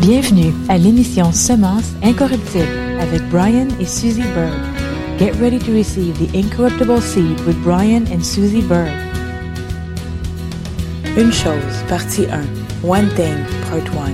Bienvenue à l'émission Semences incorruptibles avec Brian et Susie Bird. Get ready to receive the incorruptible seed with Brian and Susie Bird. Une chose, partie 1. One thing, part 1.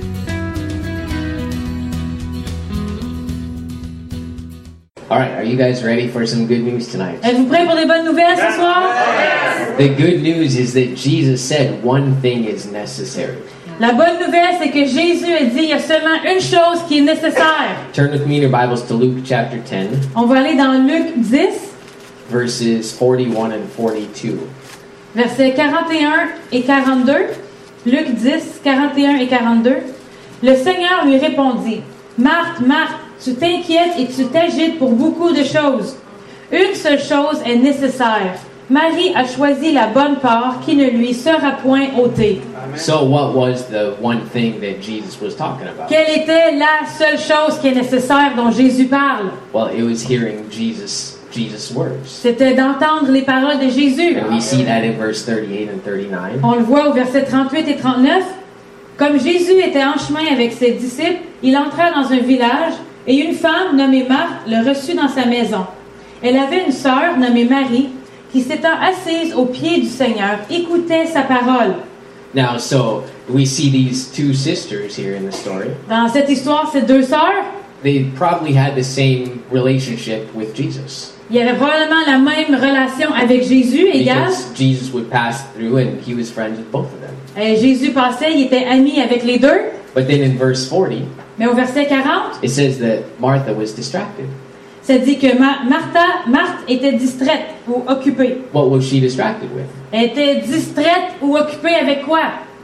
All right, are you guys ready for some good news tonight? Êtes-vous prêts pour des bonnes nouvelles ce soir? The good news is that Jesus said one thing is necessary. La bonne nouvelle, c'est que Jésus a dit il y a seulement une chose qui est nécessaire. Turn with me in your Bibles to Luke chapter 10, On va aller dans Luc 10, verses 41 and 42. versets 41 et 42. Luc 10, 41 et 42. Le Seigneur lui répondit, « Marthe, Marthe, tu t'inquiètes et tu t'agites pour beaucoup de choses. Une seule chose est nécessaire. Marie a choisi la bonne part qui ne lui sera point ôtée. » So what was the one thing that Jesus was talking about? Quelle était la seule chose qui est nécessaire dont Jésus parle? Well, it was hearing Jesus' words. C'était d'entendre les paroles de Jésus. And we see that in verse 38 and 39. On le voit au verset 38 et 39. Comme Jésus était en chemin avec ses disciples, il entra dans un village et une femme nommée Marthe le reçut dans sa maison. Elle avait une sœur nommée Marie qui, s'étant assise aux pieds du Seigneur, écoutait sa parole. Now, so we see these two sisters here in the story. Dans cette histoire, ces deux sœurs, They probably had the same relationship with Jesus. il y avait probablement la même relation avec Jésus, égale. Because Jesus would pass through and he was friends with both of them. Jésus passait, il était ami avec les deux. But then in verse 40, Mais au verset 40, it says that Martha was distracted. ça dit que Marthe était distraite ou occupée. What was she distracted with? Elle était distraite ou occupée avec quoi?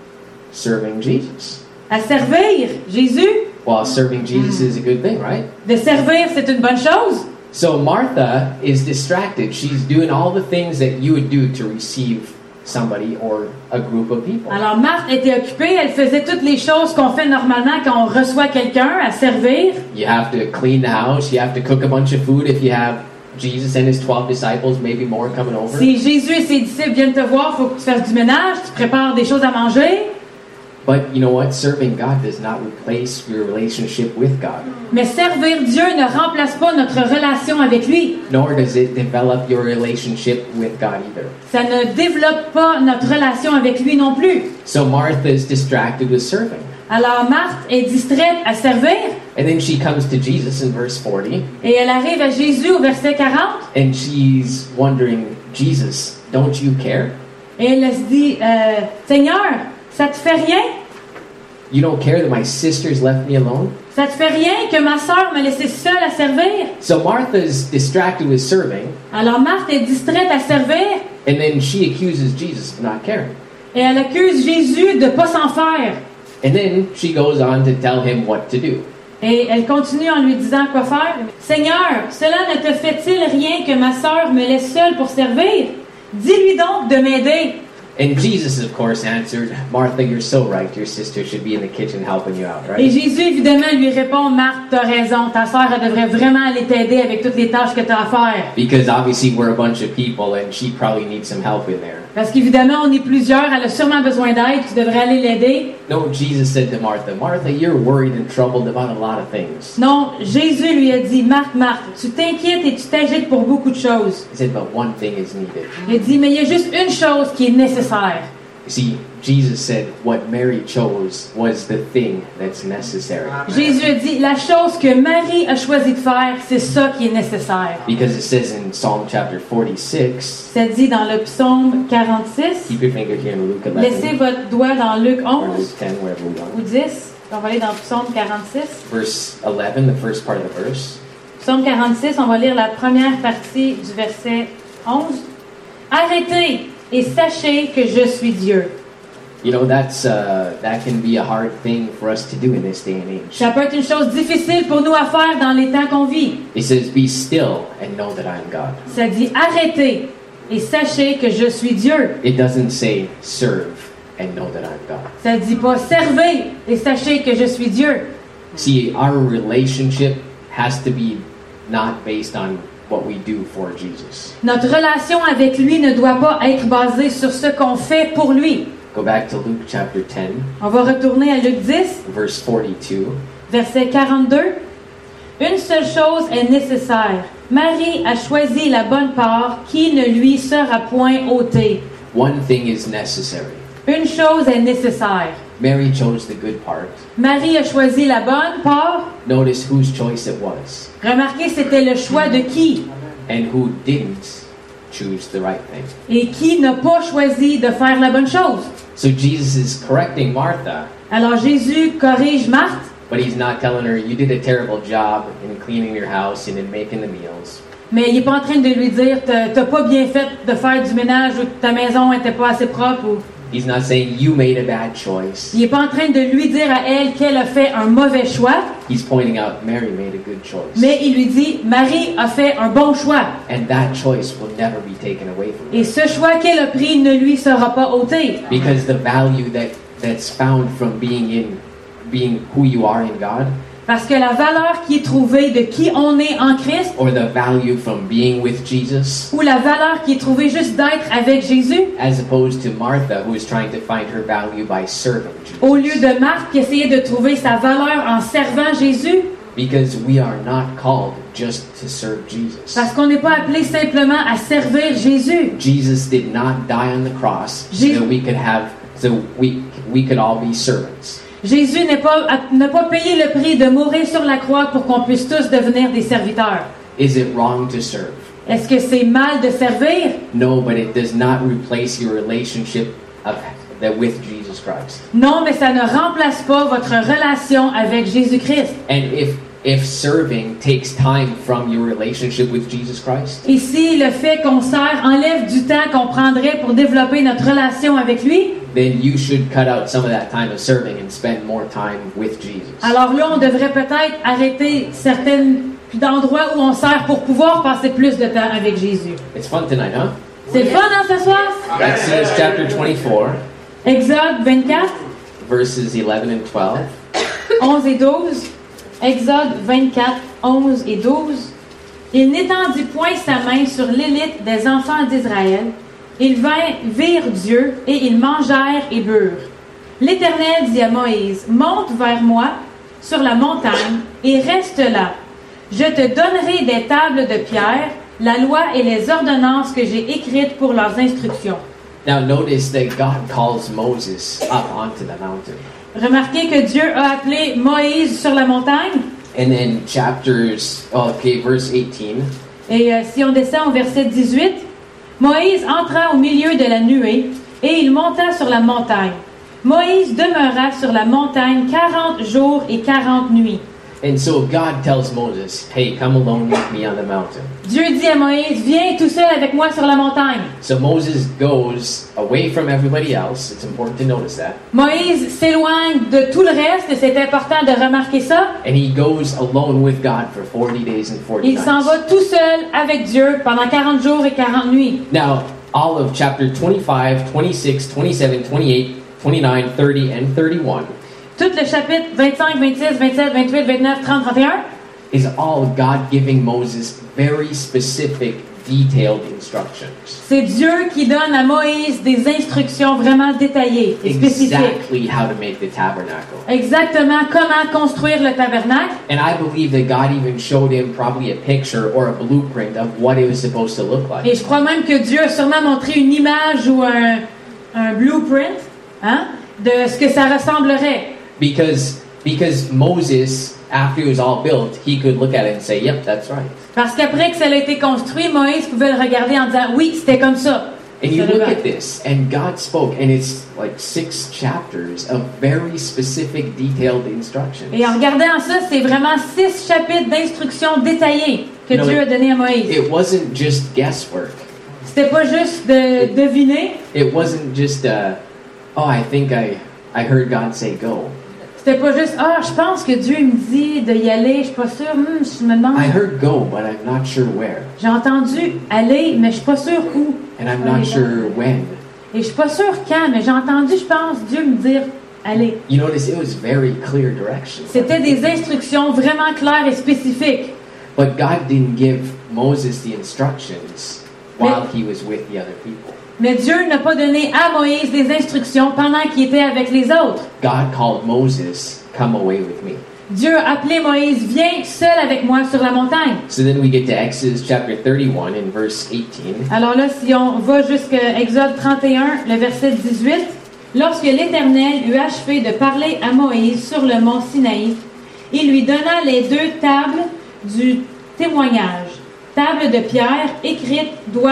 Serving Jesus. À servir Jésus. Well, serving Jesus is a good thing, right? De servir, c'est une bonne chose. So Martha is distracted. She's doing all the things that you would do to receive somebody or a group of people. Alors Marthe était occupée, elle faisait toutes les choses qu'on fait normalement quand on reçoit quelqu'un à servir. You have to clean the house. You have to cook a bunch of food if you have Jesus and his 12 disciples, maybe more coming over. Si Jésus et ses disciples viennent te voir, il faut que tu fasses du ménage, tu prépares des choses à manger. But you know what? Serving God does not replace your relationship with God. Mais servir Dieu ne remplace pas notre relation avec lui. Nor does it develop your relationship with God either. Ça ne développe pas notre relation avec lui non plus. So Martha is distracted with serving. Alors Marthe est distraite à servir And then she comes to Jesus in verse 40. et elle arrive à Jésus au verset 40 And she's wondering, Jesus, don't you care? et elle se dit, Seigneur, ça te fait rien? You don't care that my sisters left me alone? Ça te fait rien que ma sœur m'a laissé seule à servir? So Martha's distracted with serving, Alors Marthe est distraite à servir and then she accuses Jesus of not caring. et elle accuse Jésus de ne pas s'en faire. And then she goes on to tell him what to do. Et elle continue en lui disant quoi faire. Seigneur, cela ne te fait-il rien que ma sœur me laisse seule pour servir? Dis-lui donc de m'aider. And Jesus, of course, answered, Martha, you're so right. Your sister should be in the kitchen helping you out, Et right? Jésus, évidemment, lui répond, Marthe, t'as raison, ta sœur, elle devrait vraiment aller t'aider avec toutes les tâches que t'as à faire. Because obviously we're a bunch of people and she probably needs some help in there. Parce qu'évidemment, on est plusieurs, elle a sûrement besoin d'aide, tu devrais aller l'aider. No, Jesus said to Martha, Martha, you're worried and troubled about a lot of things. Non, Jésus lui a dit, Marthe, Marthe, tu t'inquiètes et tu t'agites pour beaucoup de choses. He said, but one thing is needed. Il a dit, mais il y a juste une chose qui est nécessaire. You see, Jesus said what Mary chose was the thing that's necessary. Jésus a dit, la chose que Marie a choisi de faire, c'est ça qui est nécessaire. Because it says in Psalm chapter 46, Ça dit dans le psaume 46. keep your finger here in Luke 11, Laissez votre doigt dans Luc or 11 Luke 10, wherever we ou are. 10. On va aller dans le psaume 46. Verse 11, the first part of the verse. Psaume 46, on va lire la première partie du verset 11. Arrêtez et sachez que je suis Dieu. You know, that can be a hard thing for us to do in this day and age. Ça peut être une chose difficile pour nous à faire dans les temps qu'on vit. It says, be still and know that I am God. Ça dit arrêtez et sachez que je suis Dieu. It doesn't say serve and know that I'm God. Ça dit pas servez et sachez que je suis Dieu. See, our relationship has to be not based on what we do for Jesus. Notre relation avec lui ne doit pas être basée sur ce qu'on fait pour lui. Go back to Luke chapter 10, On va retourner à Luc 10, verse 42. verset 42. Une seule chose est nécessaire. Marie a choisi la bonne part qui ne lui sera point ôtée. One thing is necessary. Une chose est nécessaire. Mary chose the good part. Marie a choisi la bonne part. Notice whose choice it was, Remarquez, c'était le choix de qui? and who didn't choose the right thing. Et qui n'a pas choisi de faire la bonne chose? So Jesus is correcting Martha, Alors Jésus corrige Marthe, but he's not telling her, you did a terrible job in cleaning your house and in making the meals. mais il n'est pas en train de lui dire t'as pas bien fait de faire du ménage ou ta maison n'était pas assez propre. Ou... He's not saying you made a bad choice. Il n'est pas en train de lui dire à elle qu'elle a fait un mauvais choix, He's pointing out Mary made a good choice. mais il lui dit Marie a fait un bon choix. And that choice will never be taken away from her. Et ce choix qu'elle a pris ne lui sera pas ôté. Because the value that's found from being who you are in God, Parce que la valeur qui est trouvée de qui on est en Christ, or the value from being with Jesus, ou la valeur qui est trouvée juste d'être avec Jésus, as opposed to Martha, who is trying to find her value by serving Jesus. au lieu de Marthe qui essayait de trouver sa valeur en servant Jésus, Because we are not called just to serve Jesus. parce qu'on n'est pas appelé simplement à servir Jésus. Jesus did not die on the cross Je- so we could all be servants. Jésus n'a pas payé le prix de mourir sur la croix pour qu'on puisse tous devenir des serviteurs. Is it wrong to serve? Est-ce que c'est mal de servir? No, but it does not replace your relationship with Jesus Christ. Non, mais ça ne remplace pas votre relation avec Jésus-Christ. And if serving takes time from your relationship with Jesus Christ, Et si le fait qu'on sert enlève du temps qu'on prendrait pour développer notre relation avec lui, then you should cut out some of that time of serving and spend more time with Jesus. alors là, on devrait peut-être arrêter certains endroits où on sert pour pouvoir passer plus de temps avec Jésus. It's fun tonight, huh? C'est le fun, hein, ce soir? Exodus chapter 24, Exode 24, verses 11 and 12. 11 et 12. Exode 24, 11 et 12. Il n'étendit point sa main sur l'élite des enfants d'Israël. Ils virent Dieu et ils mangèrent et burent. L'Éternel dit à Moïse, monte vers moi sur la montagne et reste là. Je te donnerai des tables de pierre, la loi et les ordonnances que j'ai écrites pour leurs instructions. Now notice that God calls Moses up onto the mountain. Remarquez que Dieu a appelé Moïse sur la montagne. And then verse 18. Et si on descend au verset 18, Moïse entra au milieu de la nuée et il monta sur la montagne. Moïse demeura sur la montagne 40 jours et 40 nuits. And so God tells Moses, hey, come alone with me on the mountain. Dieu dit à Moïse, viens tout seul avec moi sur la montagne. So Moses goes away from everybody else. It's important to notice that. Moïse s'éloigne de tout le reste et c'est important de remarquer ça. And he goes alone with God for 40 days and 40 Il s'en nights. va tout seul avec Dieu pendant 40 jours et 40 nuits. Now, all of chapter 25, 26, 27, 28, 29, 30, and 31 Tout le chapitre 25, 26, 27, 28, 29, 30, 31 is all God giving Moses very specific, detailed instructions. c'est Dieu qui donne à Moïse des instructions vraiment détaillées et spécifiques. Exactly how to make the tabernacle. Exactement comment construire le tabernacle. And I believe that God even showed him probably a picture or a blueprint of what it was supposed to look like. Et je crois même que Dieu a sûrement montré une image ou un blueprint de ce que ça ressemblerait. Because Moses, after it was all built, he could look at it and say, yep, that's right. Parce qu'après que ça a été construit, Moïse pouvait le regarder en disant, oui, c'était comme ça. And you Ça look va. at this, and God spoke, and it's like 6 chapters of very specific, detailed instructions. Et en regardant ça, c'est vraiment 6 chapitres d'instructions détaillées que No, Dieu a donné à Moïse. It wasn't just guesswork. C'était pas juste de deviner. It wasn't just, I think I heard God say go. C'était pas juste, je pense que Dieu me dit d'y aller, je suis pas sûre, je me demande. I heard go, but I'm not sure where. J'ai entendu aller, mais je suis pas sûre où. And I'm not sure when. Et je suis pas sûre quand, mais j'ai entendu, je pense, Dieu me dire aller. You notice it was very clear direction. C'était des instructions vraiment claires et spécifiques. But God didn't give Moses the instructions while he was with the other people. Mais Dieu n'a pas donné à Moïse des instructions pendant qu'il était avec les autres. God called Moses, "Come away with me." Dieu a appelé Moïse, viens seul avec moi sur la montagne. So then we get to Exodus chapter 31 and verse 18. Alors là, si on va jusqu'à Exode 31, le verset 18, lorsque l'Éternel eut achevé de parler à Moïse sur le mont Sinaï, il lui donna les 2 tables du témoignage, tables de pierre écrites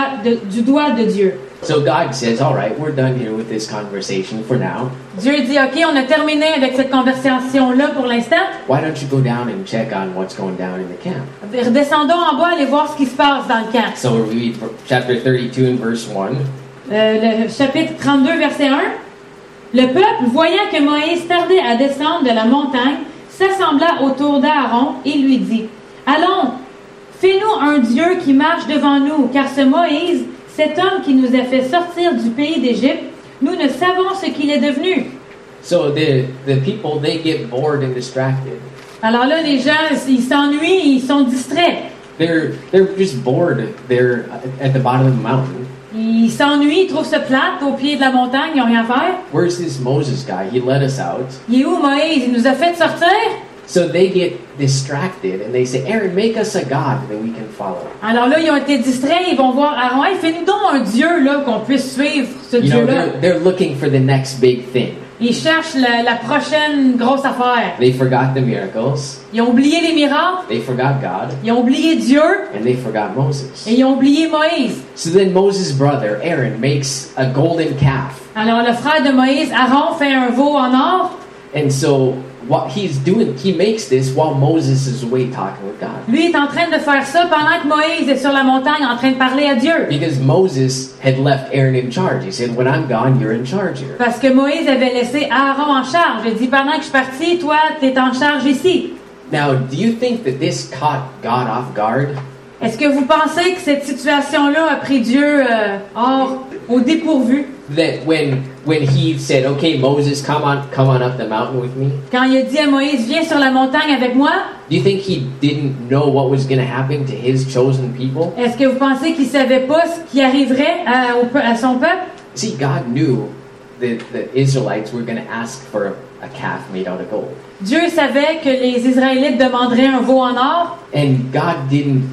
du doigt de Dieu. So God says, "All right, we're done here with this conversation for now. Dieu dit, OK, on a terminé avec cette conversation-là pour l'instant. Why don't you go down and check on what's going down in the camp?" Redescendons en bas, aller voir ce qui se passe dans le camp. So we read chapter 32 and verse 1. Le chapitre 32, verset 1. Le peuple, voyant que Moïse tardait à descendre de la montagne, s'assembla autour d'Aaron et lui dit, « Allons, fais-nous un Dieu qui marche devant nous, car ce Moïse, cet homme qui nous a fait sortir du pays d'Égypte, nous ne savons ce qu'il est devenu. » So the people, they get bored and distracted. Alors là, les gens, ils s'ennuient, ils sont distraits. They're just bored. They're at the bottom of the mountain. Ils s'ennuient, ils trouvent ça plate au pied de la montagne, ils n'ont rien à faire. Where's this Moses guy? He let us out. Il est où Moïse? Il nous a fait sortir. So they get distracted and they say, "Aaron, make us a god that we can follow." Alors là, ils ont été distraits, ils vont voir Aaron, hey, fais-nous donc un Dieu là qu'on puisse suivre, ce You know, Dieu-là. they're looking for the next big thing. Ils cherchent la prochaine grosse affaire. They forgot the miracles. Ils ont oublié les miracles, They forgot God. ils ont oublié Dieu And they forgot Moses. et ils ont oublié Moïse. So then Moses' brother, Aaron, makes a golden calf. Alors le frère de Moïse, Aaron, fait un veau en or. And so what he's doing, he makes this while Moses is away talking with God. Lui est en train de faire ça pendant que Moïse est sur la montagne en train de parler à Dieu. Because Moses had left Aaron in charge. He said, "When I'm gone, you're in charge here." Parce que Moïse avait laissé Aaron en charge. Il dit, pendant que je suis parti, toi, tu es en charge ici. Now, do you think that this caught God off guard? Est-ce que vous pensez que cette situation-là a pris Dieu au dépourvu? That when he said, "Okay, Moses, come on up the mountain with me," Quand il a dit à Moïse, viens sur la montagne avec moi, do you think he didn't know what was going to happen to his chosen people? est-ce que vous pensez qu'il savait pas ce qui arriverait à son peuple? See, God knew that the Israelites were going to ask for a calf made out of gold. Dieu savait que les Israélites demanderaient un veau en or, And God didn't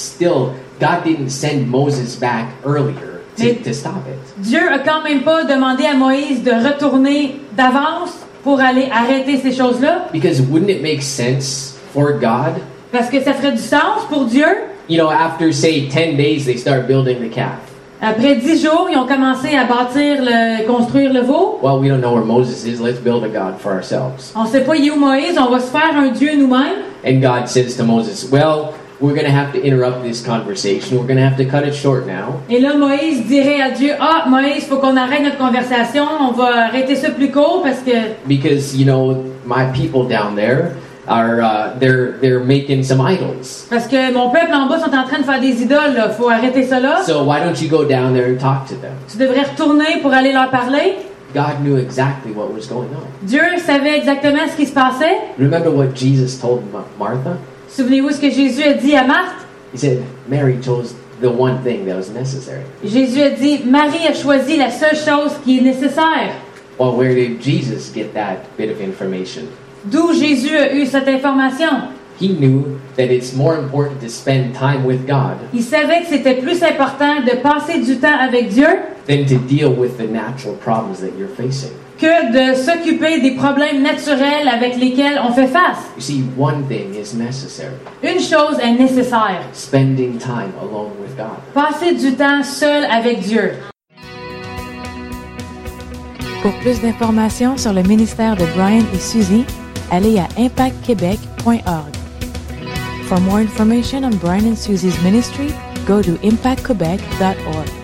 send Moses back earlier to stop it. Dieu a quand même pas demandé à Moïse de retourner d'avance pour aller arrêter ces choses-là, Because wouldn't it make sense for God? parce que ça ferait du sens pour Dieu. You know, after, say, 10 days, they start building the calf. Après 10 jours, ils ont commencé à construire le veau. Well, we don't know where Moses is. Let's build a God for ourselves. On sait pas il est où Moïse, on va se faire un Dieu nous-mêmes. And God says to Moses, well, we're going to have to interrupt this conversation. We're going to have to cut it short now. Et là, Moïse dirait à Dieu, ah, Moïse, faut qu'on arrête notre conversation, on va arrêter ça plus court parce que... Because, you know, my people down there are, they're making some idols. Parce que mon peuple en bas sont en train de faire des idoles, là. Faut arrêter ça là. So why don't you go down there and talk to them? Tu devrais retourner pour aller leur parler. God knew exactly what was going on. Dieu savait exactement ce qui se passait. Remember what Jesus told Martha? Souvenez-vous ce que Jésus a dit à Marthe? He said, Mary chose the one thing that was necessary. Jésus a dit, Marie a choisi la seule chose qui est nécessaire. Well, where did Jesus get that bit of information? D'où Jésus a eu cette information? He knew that it's more important to spend time with God Il savait que c'était plus important de passer du temps avec Dieu than to deal with the natural problems that you're facing. que de s'occuper des problèmes naturels avec lesquels on fait face. You see, one thing is necessary. Une chose est nécessaire. Spending time alone with God. Passer du temps seul avec Dieu. Pour plus d'informations sur le ministère de Brian et Suzy, allez à impactquebec.org. For more information on Brian and Suzy's ministry, go to impactquebec.org.